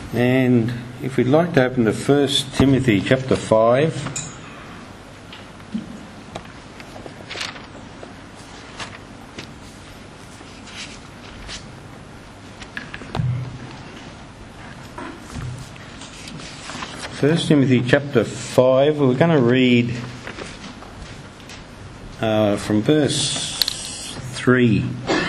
And if we'd like to open to 1 Timothy chapter 5. First Timothy chapter 5, we're going to read from verse 3.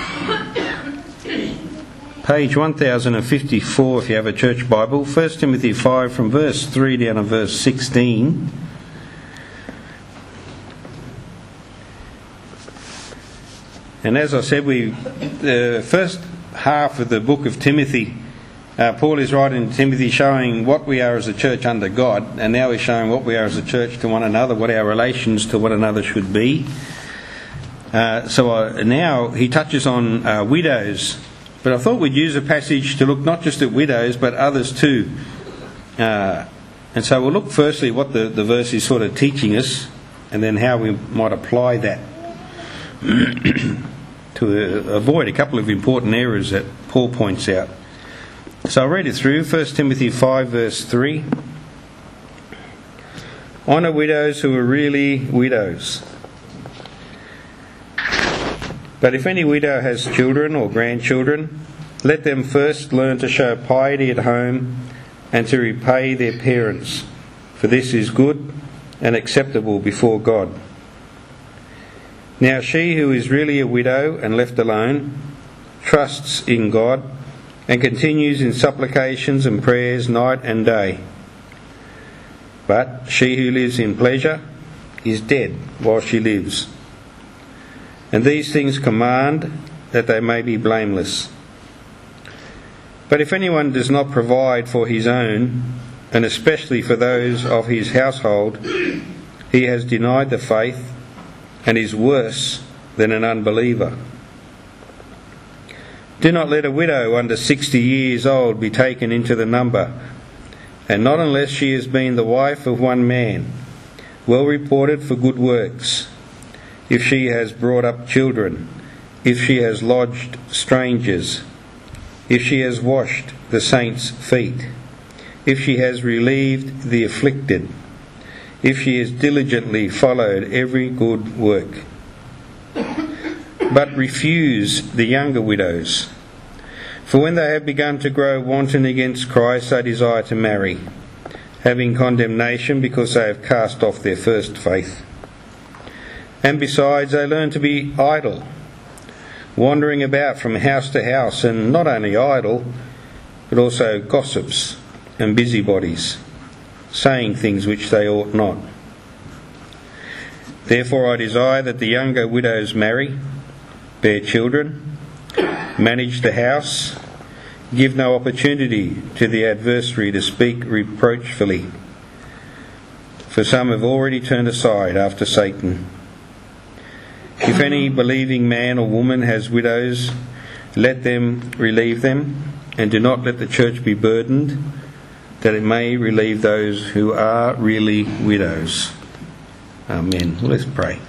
Page 1054 if you have a church Bible. 1 Timothy 5 from verse 3 down to verse 16. And as I said, the first half of the book of Timothy, Paul is writing to Timothy showing what we are as a church under God, and now he's showing what we are as a church to one another, what our relations to one another should be. Now he touches on widows. But I thought we'd use a passage to look not just at widows, but others too. And so we'll look firstly what the verse is sort of teaching us, and then how we might apply that to avoid a couple of important errors that Paul points out. So I'll read it through. 1 Timothy 5 verse 3. Honour widows who are really widows. But if any widow has children or grandchildren, let them first learn to show piety at home and to repay their parents, for this is good and acceptable before God. Now she who is really a widow and left alone trusts in God and continues in supplications and prayers night and day. But she who lives in pleasure is dead while she lives. And these things command that they may be blameless. But if anyone does not provide for his own, and especially for those of his household, he has denied the faith and is worse than an unbeliever. Do not let a widow under 60 years old be taken into the number, and not unless she has been the wife of one man, well reported for good works. If she has brought up children, if she has lodged strangers, if she has washed the saints' feet, if she has relieved the afflicted, if she has diligently followed every good work. But refuse the younger widows, for when they have begun to grow wanton against Christ, they desire to marry, having condemnation because they have cast off their first faith. And besides, they learn to be idle, wandering about from house to house, and not only idle, but also gossips and busybodies, saying things which they ought not. Therefore I desire that the younger widows marry, bear children, manage the house, give no opportunity to the adversary to speak reproachfully. For some have already turned aside after Satan. If any believing man or woman has widows, let them relieve them, and do not let the church be burdened, that it may relieve those who are really widows. Amen. Let's pray.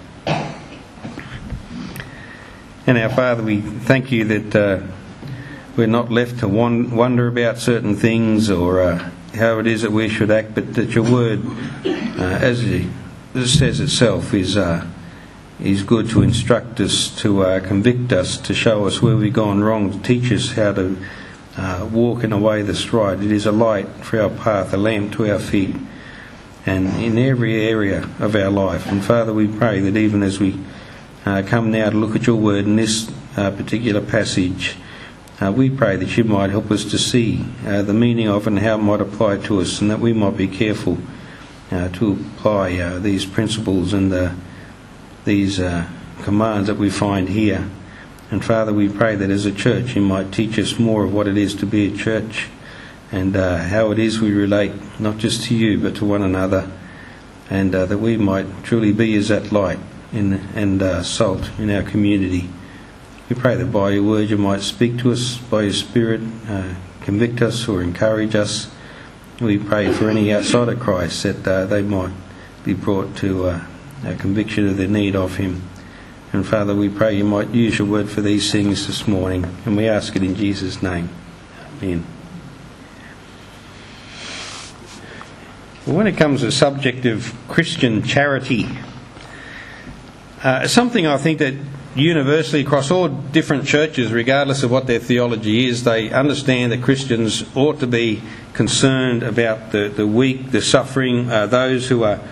And our Father, we thank you that we're not left to wonder about certain things or how it is that we should act, but that your word, as it says itself, is good to instruct us, to convict us, to show us where we've gone wrong, to teach us how to walk in a way that's right. It is a light for our path, a lamp to our feet, and in every area of our life. And Father, we pray that even as we come now to look at your word in this particular passage, we pray that you might help us to see the meaning of it and how it might apply to us, and that we might be careful to apply these principles and these commands that we find here. And Father, we pray that as a church you might teach us more of what it is to be a church, and how it is we relate not just to you but to one another, and that we might truly be as that light and salt in our community. We pray that by your word you might speak to us, by your Spirit convict us or encourage us. We pray for any outside of Christ that they might be brought to a conviction of the need of him. And Father, we pray you might use your word for these things this morning, and we ask it in Jesus' name. Amen. Well, when it comes to the subject of Christian charity, something I think that universally across all different churches, regardless of what their theology is, they understand that Christians ought to be concerned about the weak, the suffering, those who are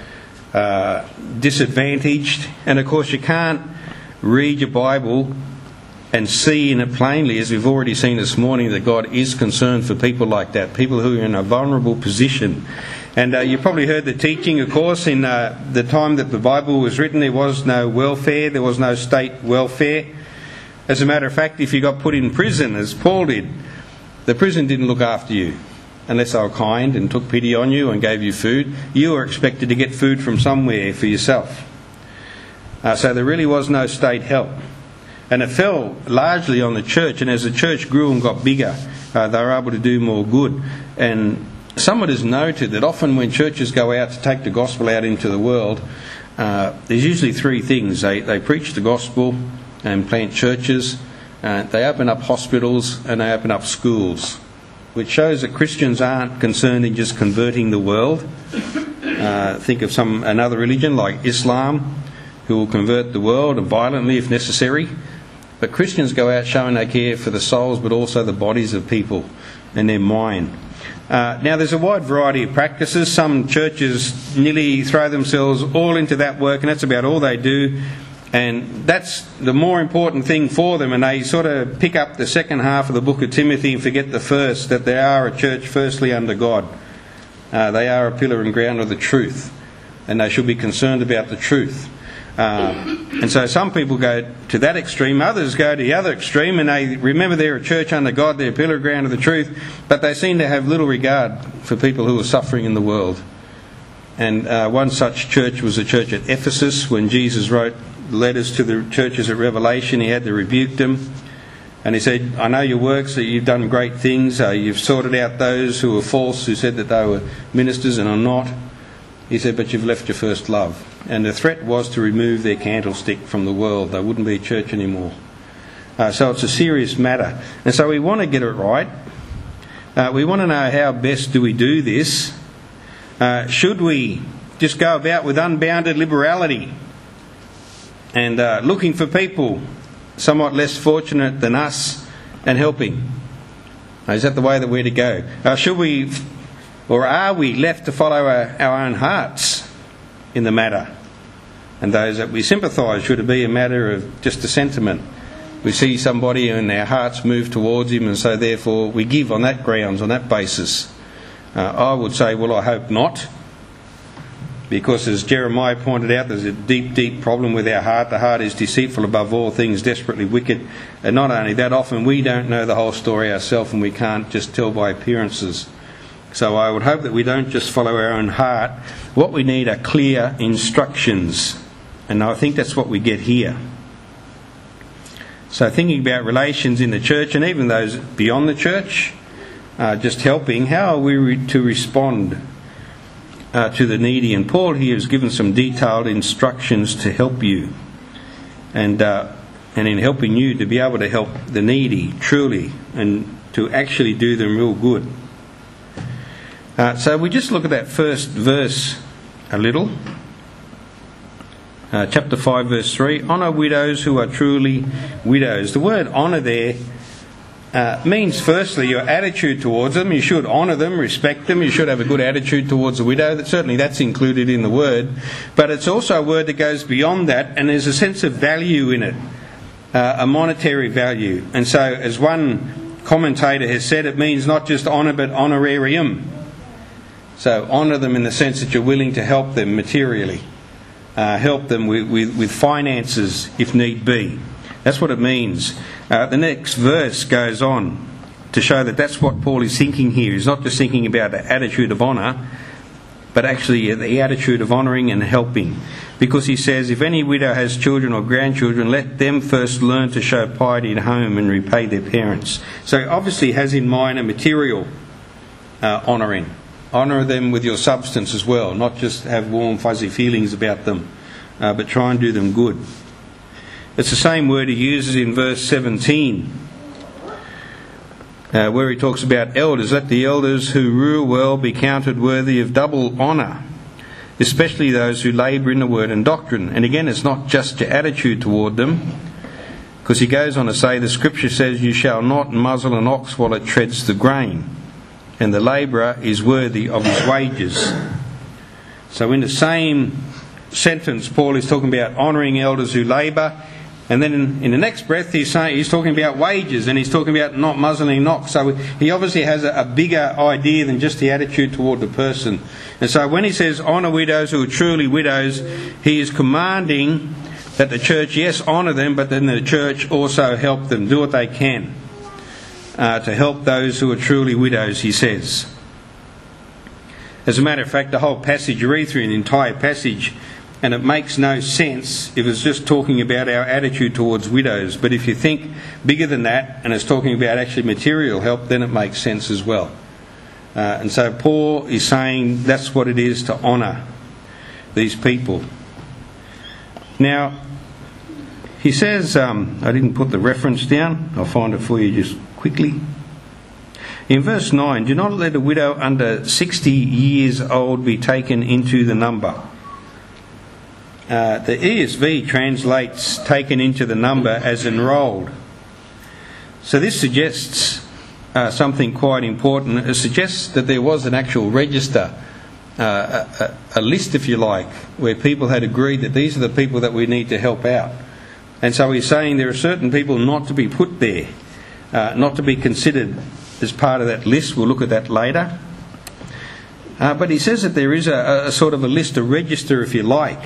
disadvantaged. And of course you can't read your Bible and see in it plainly, as we've already seen this morning, that God is concerned for people like that, people who are in a vulnerable position. And you probably heard the teaching, of course, in the time that the Bible was written, there was no welfare, there was no state welfare. As a matter of fact, if you got put in prison, as Paul did, the prison didn't look after you. Unless they were kind and took pity on you and gave you food, you were expected to get food from somewhere for yourself. So there really was no state help. And it fell largely on the church, and as the church grew and got bigger, they were able to do more good. And someone has noted that often when churches go out to take the gospel out into the world, there's usually three things. They preach the gospel and plant churches, they open up hospitals, and they open up schools, which shows that Christians aren't concerned in just converting the world. Think of another religion like Islam, who will convert the world, and violently if necessary. But Christians go out showing they care for the souls, but also the bodies of people and their mind. Now there's a wide variety of practices. Some churches nearly throw themselves all into that work, and that's about all they do. And that's the more important thing for them, and they sort of pick up the second half of the book of Timothy and forget the first, that they are a church firstly under God. They are a pillar and ground of the truth, and they should be concerned about the truth. And so some people go to that extreme, others go to the other extreme, and they remember they're a church under God, they're a pillar and ground of the truth, but they seem to have little regard for people who are suffering in the world. And one such church was a church at Ephesus. When Jesus wrote letters to the churches at Revelation, he had to rebuke them. And he said, I know your works, that you've done great things. You've sorted out those who are false, who said that they were ministers and are not. He said, but you've left your first love. And the threat was to remove their candlestick from the world. They wouldn't be a church anymore. So it's a serious matter. And so we want to get it right. We want to know how best do we do this. Should we just go about with unbounded liberality and looking for people somewhat less fortunate than us and helping? Is that the way that we're to go? Should we, or are we left to follow our own hearts in the matter? And those that we sympathise, should it be a matter of just a sentiment? We see somebody and our hearts move towards him, and so therefore we give on that grounds, on that basis. I would say, well, I hope not. Because as Jeremiah pointed out, there's a deep, deep problem with our heart. The heart is deceitful above all things, desperately wicked. And not only that, often we don't know the whole story ourselves, and we can't just tell by appearances. So I would hope that we don't just follow our own heart. What we need are clear instructions. And I think that's what we get here. So thinking about relations in the church, and even those beyond the church, just helping, how are we to respond to the needy? And Paul here has given some detailed instructions to help you, and in helping you to be able to help the needy truly, and to actually do them real good. So we just look at that first verse a little. Chapter 5 verse 3, honour widows who are truly widows. The word honour there means firstly your attitude towards them. You should honour them, respect them. You should have a good attitude towards a widow. Certainly that's included in the word. But it's also a word that goes beyond that, and there's a sense of value in it, a monetary value. And so as one commentator has said, it means not just honour but honorarium. So honour them in the sense that you're willing to help them materially. Help them with finances if need be. That's what it means. The next verse goes on to show that that's what Paul is thinking here. He's not just thinking about the attitude of honour, but actually the attitude of honouring and helping. Because he says, if any widow has children or grandchildren, let them first learn to show piety at home and repay their parents. So he obviously has in mind a material honouring. Honour them with your substance as well, not just have warm fuzzy feelings about them, but try and do them good. It's the same word he uses in verse 17. where he talks about elders. Let the elders who rule well be counted worthy of double honour, especially those who labour in the word and doctrine. And again, it's not just your attitude toward them, because he goes on to say, the scripture says, you shall not muzzle an ox while it treads the grain, and the labourer is worthy of his wages. So in the same sentence, Paul is talking about honouring elders who labour, and then in the next breath he's talking about wages, and he's talking about not muzzling an ox. So he obviously has a bigger idea than just the attitude toward the person. And so when he says honour widows who are truly widows, he is commanding that the church, yes, honour them, but then the church also help them, do what they can to help those who are truly widows, he says. As a matter of fact, the whole passage, you read through an entire passage, and it makes no sense if it's just talking about our attitude towards widows. But if you think bigger than that, and it's talking about actually material help, then it makes sense as well. And so Paul is saying that's what it is to honour these people. Now, he says, I didn't put the reference down, I'll find it for you just quickly. In verse 9, do not let a widow under 60 years old be taken into the number. The ESV translates taken into the number as enrolled. So this suggests something quite important. It suggests that there was an actual register, a list, if you like, where people had agreed that these are the people that we need to help out. And so he's saying there are certain people not to be put there, not to be considered as part of that list. We'll look at that later. But he says that there is a sort of a list, a register, if you like.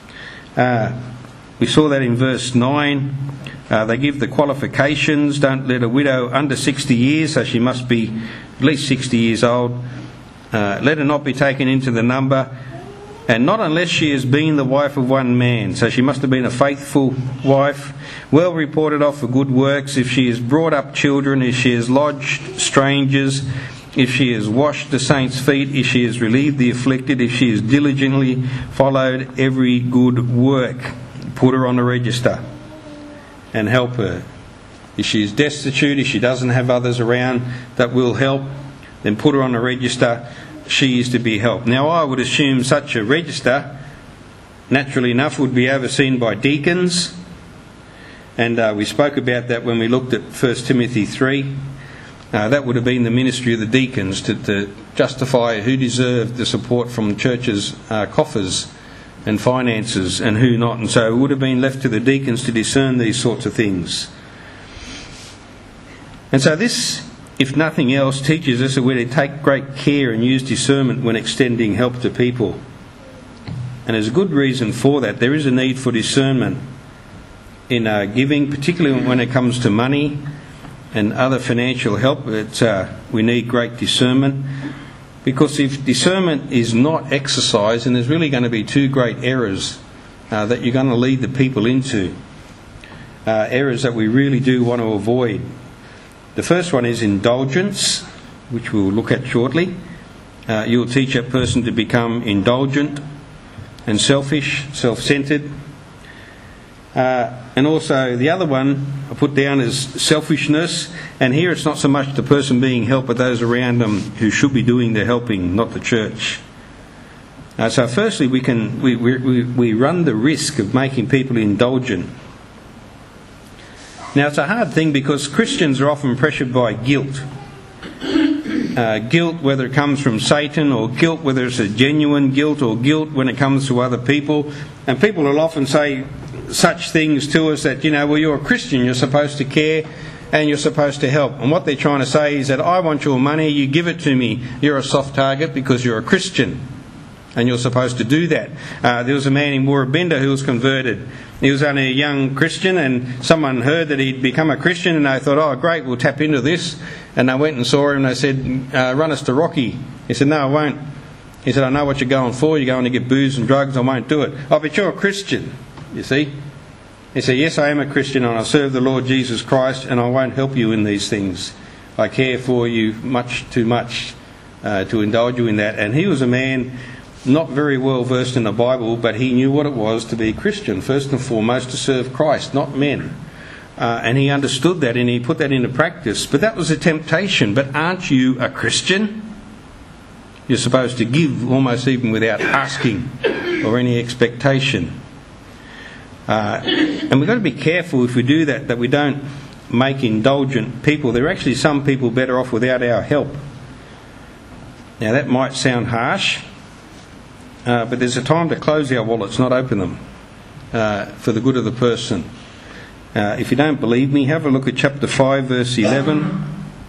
We saw that in verse 9. They give the qualifications. Don't let a widow under 60 years, so she must be at least 60 years old. Let her not be taken into the number, and not unless she has been the wife of one man. So she must have been a faithful wife, well reported of for good works, if she has brought up children, if she has lodged strangers, if she has washed the saints' feet, if she has relieved the afflicted, if she has diligently followed every good work. Put her on the register and help her. If she is destitute, if she doesn't have others around that will help, then put her on the register. She is to be helped. Now, I would assume such a register, naturally enough, would be overseen by deacons. And we spoke about that when we looked at 1 Timothy 3. That would have been the ministry of the deacons to justify who deserved the support from the church's coffers and finances and who not. And so it would have been left to the deacons to discern these sorts of things. And so this, if nothing else, teaches us that we're to take great care and use discernment when extending help to people. And there's a good reason for that. There is a need for discernment in giving, particularly when it comes to money and other financial help. We need great discernment, because if discernment is not exercised, then there's really going to be two great errors that you're going to lead the people into. Errors that we really do want to avoid. The first one is indulgence, which we'll look at shortly. You'll teach a person to become indulgent and selfish, self-centred. And also the other one I put down is selfishness. And here it's not so much the person being helped, but those around them who should be doing the helping, not the church. So firstly, we run the risk of making people indulgent. Now, it's a hard thing because Christians are often pressured by guilt. Guilt, whether it comes from Satan, or guilt, whether it's a genuine guilt, or guilt when it comes to other people. And people will often say such things to us that, well, you're a Christian, you're supposed to care and you're supposed to help. And what they're trying to say is that I want your money, you give it to me. You're a soft target because you're a Christian and you're supposed to do that. There was a man in Woorabinda who was converted. He was only a young Christian, and someone heard that he'd become a Christian, and they thought, oh great, we'll tap into this. And they went and saw him and they said, run us to Rocky. He said, no, I won't. He said, I know what you're going for. You're going to get booze and drugs. I won't do it. Oh, but you're a Christian, you see. He said, yes, I am a Christian and I serve the Lord Jesus Christ, and I won't help you in these things. I care for you much too much to indulge you in that. And he was a man not very well versed in the Bible, but he knew what it was to be a Christian, first and foremost to serve Christ, not men. And he understood that and he put that into practice. But that was a temptation. But aren't you a Christian? You're supposed to give almost even without asking or any expectation. And we've got to be careful if we do that, that we don't make indulgent people. There are actually some people better off without our help. Now that might sound harsh, but there's a time to close our wallets, not open them, for the good of the person. If you don't believe me, have a look at chapter 5, verse 11.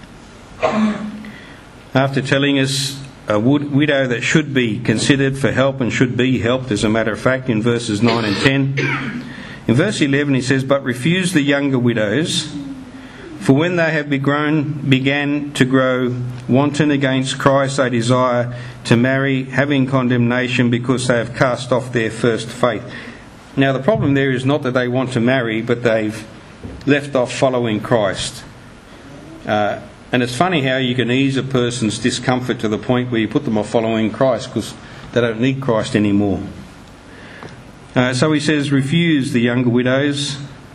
After telling us a widow that should be considered for help and should be helped, as a matter of fact, in verses 9 and 10. In verse 11 he says, "But refuse the younger widows, for when they have began to grow wanton against Christ, they desire to marry, having condemnation because they have cast off their first faith." Now the problem there is not that they want to marry, but they've left off following Christ. And it's funny how you can ease a person's discomfort to the point where you put them off following Christ because they don't need Christ anymore. So he says, refuse the younger widows.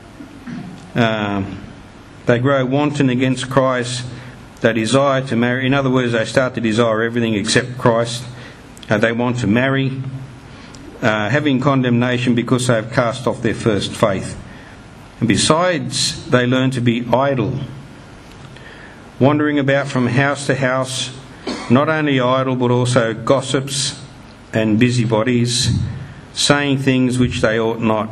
They grow wanton against Christ. They desire to marry. In other words, they start to desire everything except Christ. They want to marry, having condemnation because they have cast off their first faith. And besides, they learn to be idle, wandering about from house to house, not only idle but also gossips and busybodies, saying things which they ought not.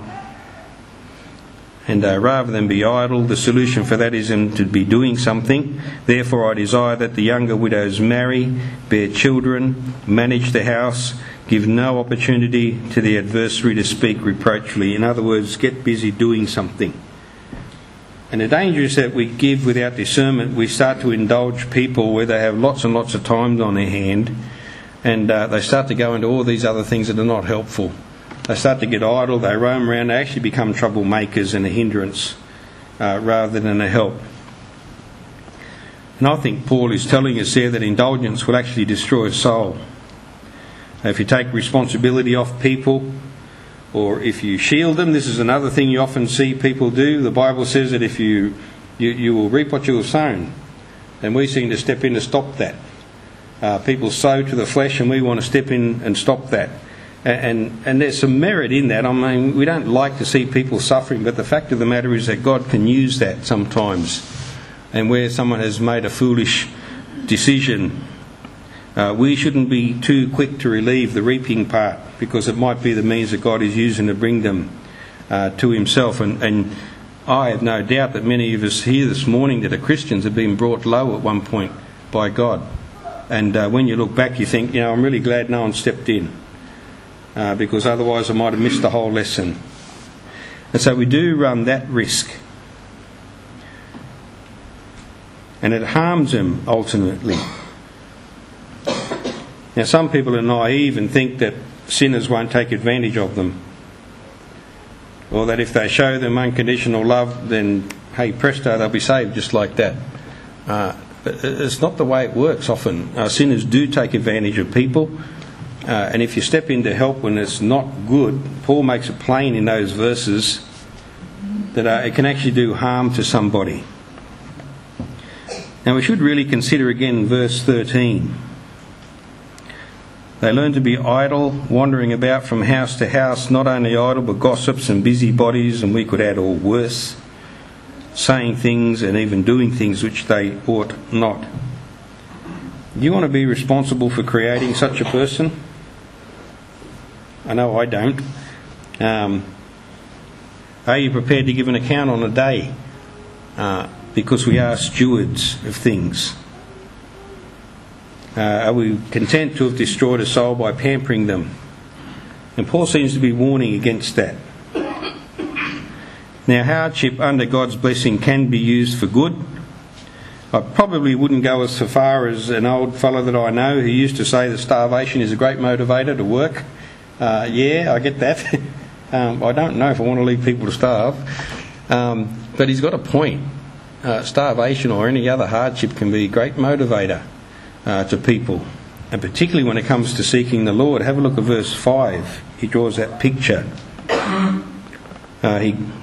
And rather than be idle, the solution for that is them to be doing something. Therefore I desire that the younger widows marry, bear children, manage the house, give no opportunity to the adversary to speak reproachfully. In other words, get busy doing something. And the danger is that we give without discernment. We start to indulge people where they have lots and lots of time on their hand, and they start to go into all these other things that are not helpful. They start to get idle, they roam around, they actually become troublemakers and a hindrance rather than a help. And I think Paul is telling us there that indulgence will actually destroy a soul. If you take responsibility off people, or if you shield them, this is another thing you often see people do. The Bible says that if you will reap what you have sown. And we seem to step in to stop that. People sow to the flesh and we want to step in and stop that. And there's some merit in that. I mean, we don't like to see people suffering, but the fact of the matter is that God can use that sometimes. And where someone has made a foolish decision, we shouldn't be too quick to relieve the reaping part, because it might be the means that God is using to bring them to himself. And I have no doubt that many of us here this morning that are Christians have been brought low at one point by God. And when you look back, you think, I'm really glad no one stepped in, because otherwise I might have missed the whole lesson. And so we do run that risk. And it harms them ultimately. Now some people are naive and think that sinners won't take advantage of them, or that if they show them unconditional love, then hey presto, they'll be saved just like that. It's not the way it works often. Sinners do take advantage of people, and if you step in to help when it's not good, Paul makes it plain in those verses that it can actually do harm to somebody. Now we should really consider again verse 13. They learn to be idle, wandering about from house to house, not only idle but gossips and busybodies, and we could add all worse, saying things and even doing things which they ought not. Do you want to be responsible for creating such a person? I know I don't. Are you prepared to give an account on a day? Because we are stewards of things. Are we content to have destroyed a soul by pampering them? And Paul seems to be warning against that. Now, hardship under God's blessing can be used for good. I probably wouldn't go as far as an old fellow that I know who used to say that starvation is a great motivator to work. Yeah, I get that. I don't know if I want to leave people to starve. But he's got a point. Starvation or any other hardship can be a great motivator to people, and particularly when it comes to seeking the Lord. Have a look at verse 5. He draws that picture.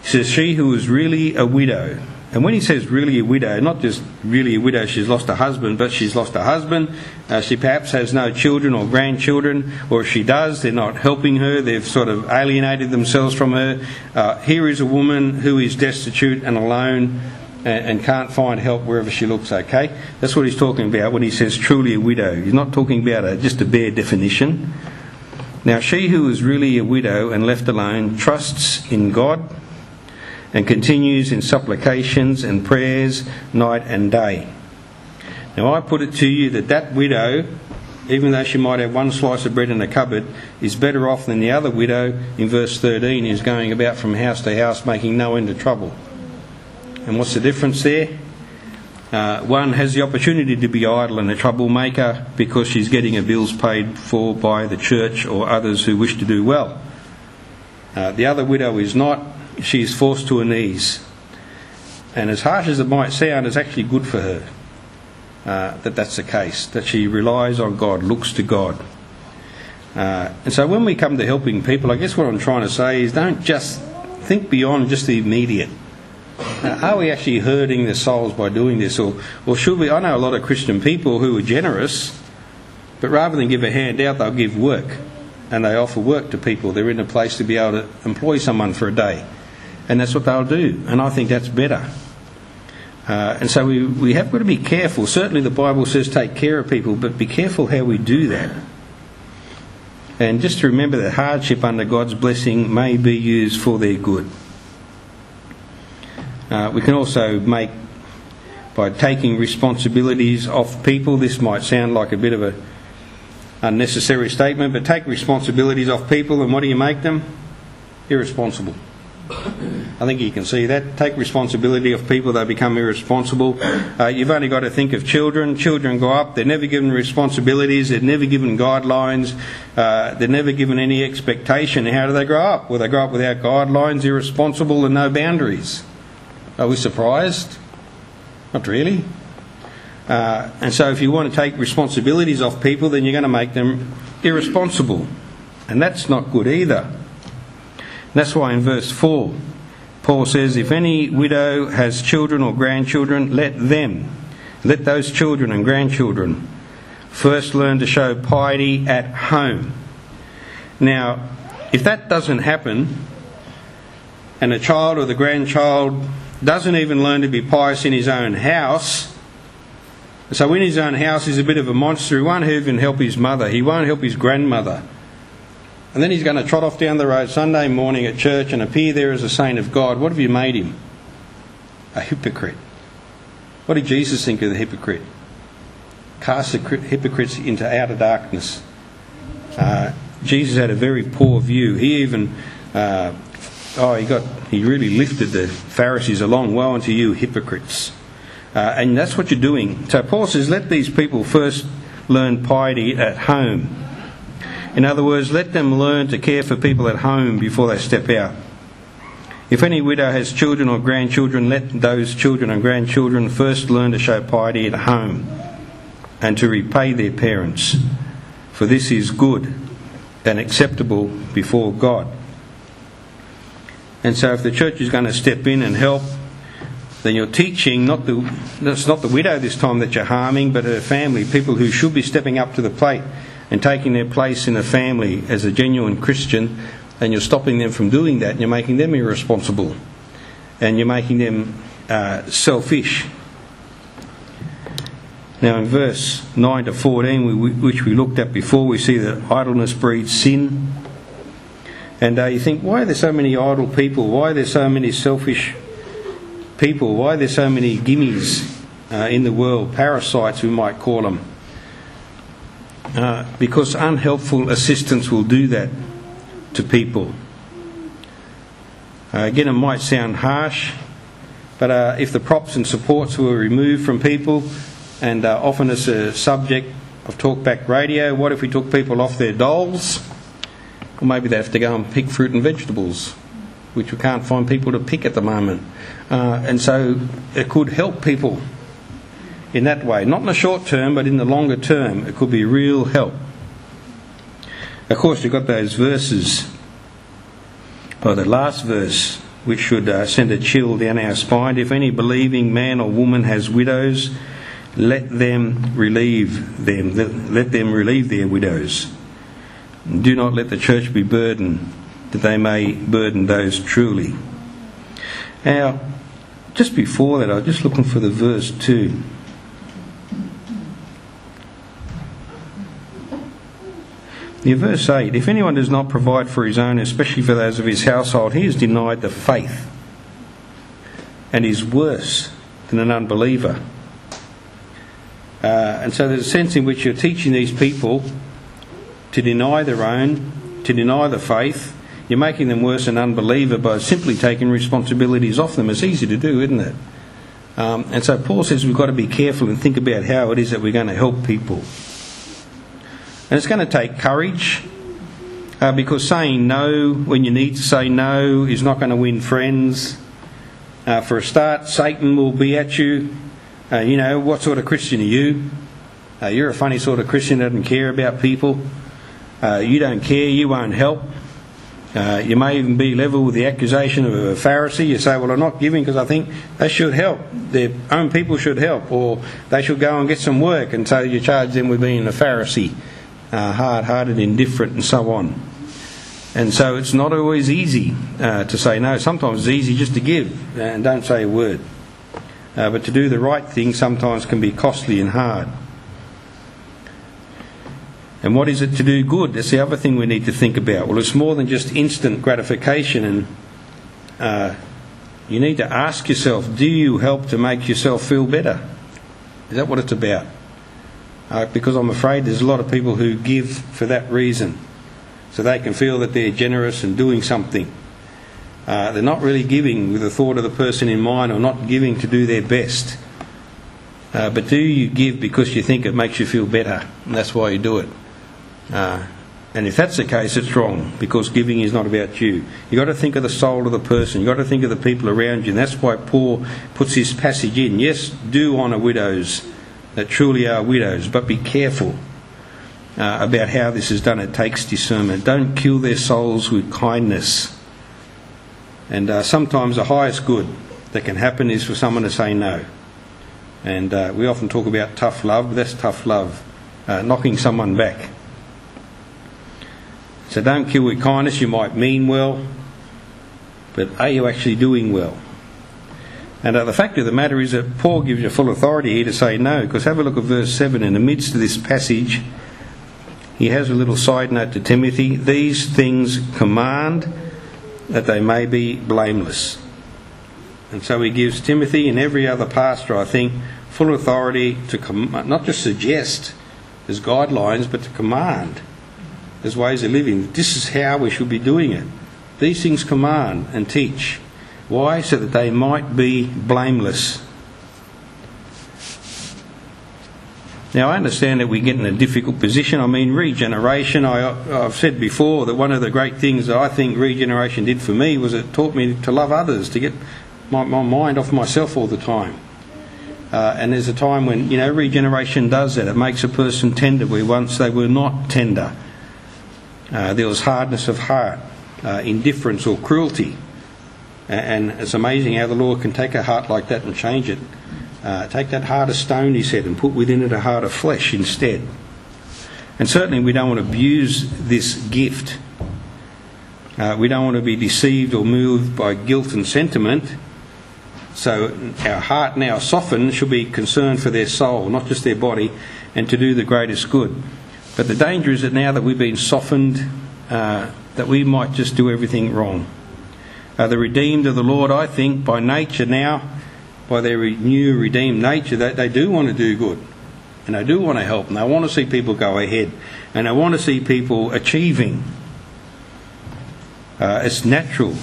He says, she who is really a widow. And when he says really a widow, not just really a widow, she's lost a husband, but she's lost a husband. She perhaps has no children or grandchildren, or if she does, they're not helping her. They've sort of alienated themselves from her. Here is a woman who is destitute and alone and can't find help wherever she looks, okay? That's what he's talking about when he says truly a widow. He's not talking about just a bare definition. Now, she who is really a widow and left alone trusts in God and continues in supplications and prayers night and day. Now I put it to you that widow, even though she might have one slice of bread in the cupboard, is better off than the other widow in verse 13 who's going about from house to house making no end of trouble. And what's the difference there? One has the opportunity to be idle and a troublemaker because she's getting her bills paid for by the church or others who wish to do well. The other widow is not. She is forced to her knees. And as harsh as it might sound, it's actually good for her that's the case, that she relies on God, looks to God. And so when we come to helping people, I guess what I'm trying to say is don't just think beyond just the immediate. Are we actually hurting their souls by doing this? Or should we? I know a lot of Christian people who are generous, but rather than give a handout, they'll give work. And they offer work to people. They're in a place to be able to employ someone for a day. And that's what they'll do. And I think that's better. And so we have got to be careful. Certainly the Bible says take care of people, but be careful how we do that. And just to remember that hardship under God's blessing may be used for their good. We can also by taking responsibilities off people, this might sound like a bit of a unnecessary statement, but take responsibilities off people, and what do you make them? Irresponsible. I think you can see that. Take responsibility of people, they become irresponsible. You've only got to think of children. Children grow up, they're never given responsibilities, they're never given guidelines, they're never given any expectation. How do they grow up? Well, they grow up without guidelines, irresponsible and no boundaries. Are we surprised? Not really. And so if you want to take responsibilities off people, then you're going to make them irresponsible. And that's not good either. That's why in verse 4, Paul says, if any widow has children or grandchildren, let those children and grandchildren first learn to show piety at home. Now, if that doesn't happen, and a child or the grandchild doesn't even learn to be pious in his own house, so in his own house he's a bit of a monster. He won't even help his mother, he won't help his grandmother. And then he's going to trot off down the road Sunday morning at church and appear there as a saint of God. What have you made him? A hypocrite. What did Jesus think of the hypocrite? Cast the hypocrites into outer darkness. Jesus had a very poor view. He even, he really lifted the Pharisees along. Woe unto you, hypocrites. And that's what you're doing. So Paul says, let these people first learn piety at home. In other words, let them learn to care for people at home before they step out. If any widow has children or grandchildren, let those children and grandchildren first learn to show piety at home and to repay their parents, for this is good and acceptable before God. And so if the church is going to step in and help, then you're teaching it's not the widow this time that you're harming, but her family, people who should be stepping up to the plate and taking their place in a family as a genuine Christian, and you're stopping them from doing that, and you're making them irresponsible, and you're making them selfish. Now in verse 9 to 14, which we looked at before, we see that idleness breeds sin. And you think, why are there so many idle people? Why are there so many selfish people? Why are there so many gimmies in the world? Parasites, we might call them. Because unhelpful assistance will do that to people. Again, it might sound harsh, but if the props and supports were removed from people, and often as a subject of talkback radio, what if we took people off their doles? Or maybe they have to go and pick fruit and vegetables, which we can't find people to pick at the moment. And so it could help people in that way. Not in the short term, but in the longer term, it could be real help. Of course, you've got those verses, or the last verse, which should send a chill down our spine. If any believing man or woman has widows, let them relieve them. Let them relieve their widows. Do not let the church be burdened, that they may burden those truly. Now, just before that, I was just looking for the verse 2. In verse 8, if anyone does not provide for his own, especially for those of his household, he is denied the faith and is worse than an unbeliever. And so there's a sense in which you're teaching these people to deny their own, to deny the faith. You're making them worse than an unbeliever by simply taking responsibilities off them. It's easy to do, isn't it? And so Paul says we've got to be careful and think about how it is that we're going to help people. And it's going to take courage, because saying no when you need to say no is not going to win friends. For a start, Satan will be at you. What sort of Christian are you? You're a funny sort of Christian that doesn't care about people. You don't care, you won't help. You may even be level with the accusation of a Pharisee. You say, well, I'm not giving because I think they should help. Their own people should help, or they should go and get some work. And so you charge them with being a Pharisee, hard-hearted, indifferent, and so on. And so it's not always easy to say no. Sometimes it's easy just to give and don't say a word. But to do the right thing sometimes can be costly and hard. And what is it to do good? That's the other thing we need to think about. Well, it's more than just instant gratification, and you need to ask yourself, do you help to make yourself feel better? Is that what it's about? Because I'm afraid there's a lot of people who give for that reason, so they can feel that they're generous and doing something. They're not really giving with the thought of the person in mind, or not giving to do their best. But do you give because you think it makes you feel better, and that's why you do it? And if that's the case, it's wrong, because giving is not about you. You've got to think of the soul of the person. You've got to think of the people around you, and that's why Paul puts this passage in. Yes, do honour widows that truly are widows, but be careful about how this is done. It takes discernment. Don't kill their souls with kindness. And sometimes the highest good that can happen is for someone to say no. And we often talk about tough love, but that's tough love, knocking someone back. So don't kill with kindness. You might mean well, but are you actually doing well? And the fact of the matter is that Paul gives you full authority here to say no, because have a look at verse 7. In the midst of this passage, he has a little side note to Timothy. These things command that they may be blameless. And so he gives Timothy and every other pastor, I think, full authority to not just suggest as guidelines, but to command as ways of living. This is how we should be doing it. These things command and teach. Why? So that they might be blameless. Now, I understand that we get in a difficult position. I mean, regeneration, I've said before that one of the great things that I think regeneration did for me was it taught me to love others, to get my mind off myself all the time. And there's a time when, regeneration does that. It makes a person tender where once they were not tender. There was hardness of heart, indifference or cruelty. And it's amazing how the Lord can take a heart like that and change it. Take that heart of stone, he said, and put within it a heart of flesh instead. And certainly we don't want to abuse this gift. We don't want to be deceived or moved by guilt and sentiment. So our heart now softened should be concerned for their soul, not just their body, and to do the greatest good. But the danger is that now that we've been softened, that we might just do everything wrong. The redeemed of the Lord, I think, by nature now, by their new redeemed nature, they do want to do good. And they do want to help. And they want to see people go ahead. And they want to see people achieving. It's natural.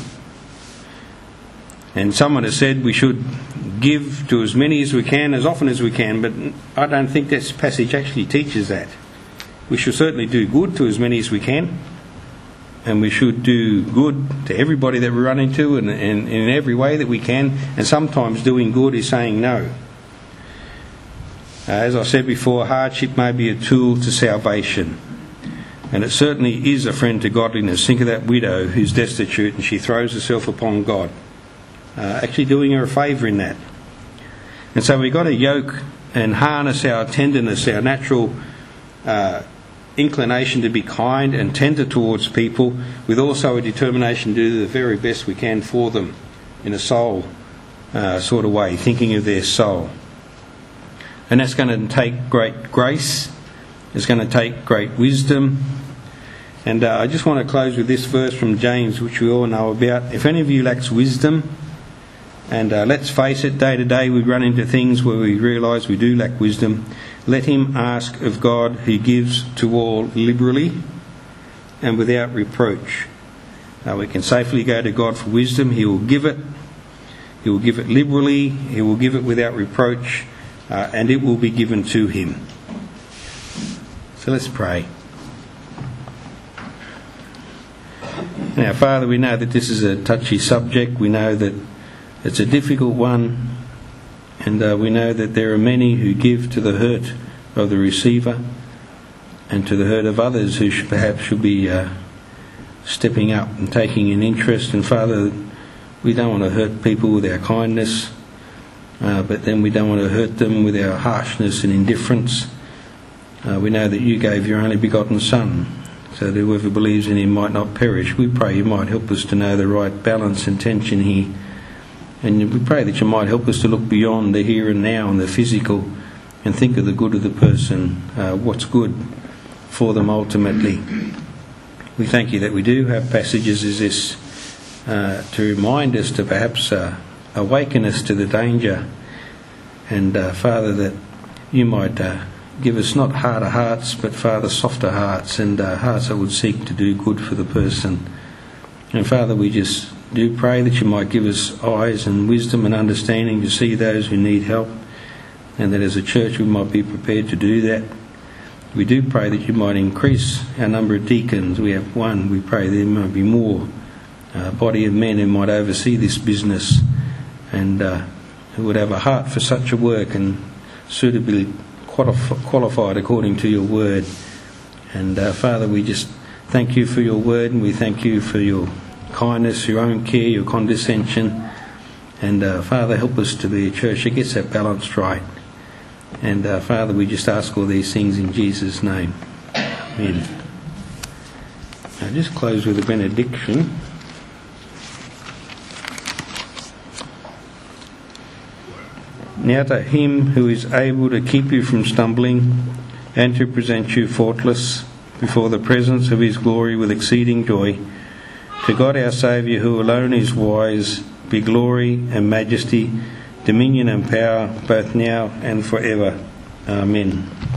And someone has said we should give to as many as we can, as often as we can. But I don't think this passage actually teaches that. We should certainly do good to as many as we can. And we should do good to everybody that we run into and in every way that we can. And sometimes doing good is saying no. As I said before, hardship may be a tool to salvation. And it certainly is a friend to godliness. Think of that widow who's destitute and she throws herself upon God. actually doing her a favour in that. And so we've got to yoke and harness our tenderness, our natural inclination to be kind and tender towards people, with also a determination to do the very best we can for them in a soul sort of way, thinking of their soul. And that's going to take great grace. It's going to take great wisdom. And I just want to close with this verse from James, which we all know about. If any of you lacks wisdom, and let's face it, day to day we run into things where we realise we do lack wisdom, let him ask of God, who gives to all liberally and without reproach. We can safely go to God for wisdom. He will give it. He will give it liberally. He will give it without reproach. And it will be given to him. So let's pray. Now, Father, we know that this is a touchy subject. We know that it's a difficult one. And we know that there are many who give to the hurt of the receiver and to the hurt of others who perhaps should be stepping up and taking an interest. And Father, we don't want to hurt people with our kindness, but then we don't want to hurt them with our harshness and indifference. We know that you gave your only begotten Son, so that whoever believes in him might not perish. We pray you might help us to know the right balance and tension here. And we pray that you might help us to look beyond the here and now and the physical and think of the good of the person, what's good for them ultimately. We thank you that we do have passages as this to remind us, to perhaps awaken us to the danger. And Father, that you might give us not harder hearts, but Father, softer hearts, and hearts that would seek to do good for the person. And Father, we just do pray that you might give us eyes and wisdom and understanding to see those who need help, and that as a church we might be prepared to do that. We do pray that you might increase our number of deacons. We have one. We pray there might be more. A body of men who might oversee this business and who would have a heart for such a work and suitably qualified according to your word. And Father, we just thank you for your word, and we thank you for your kindness, your own care, your condescension. And Father, help us to be a church that gets that balance right. And Father, we just ask all these things in Jesus' name. Amen. I'll just close with a benediction. Now to him who is able to keep you from stumbling and to present you faultless before the presence of his glory with exceeding joy, to God our Saviour, who alone is wise, be glory and majesty, dominion and power, both now and forever. Amen.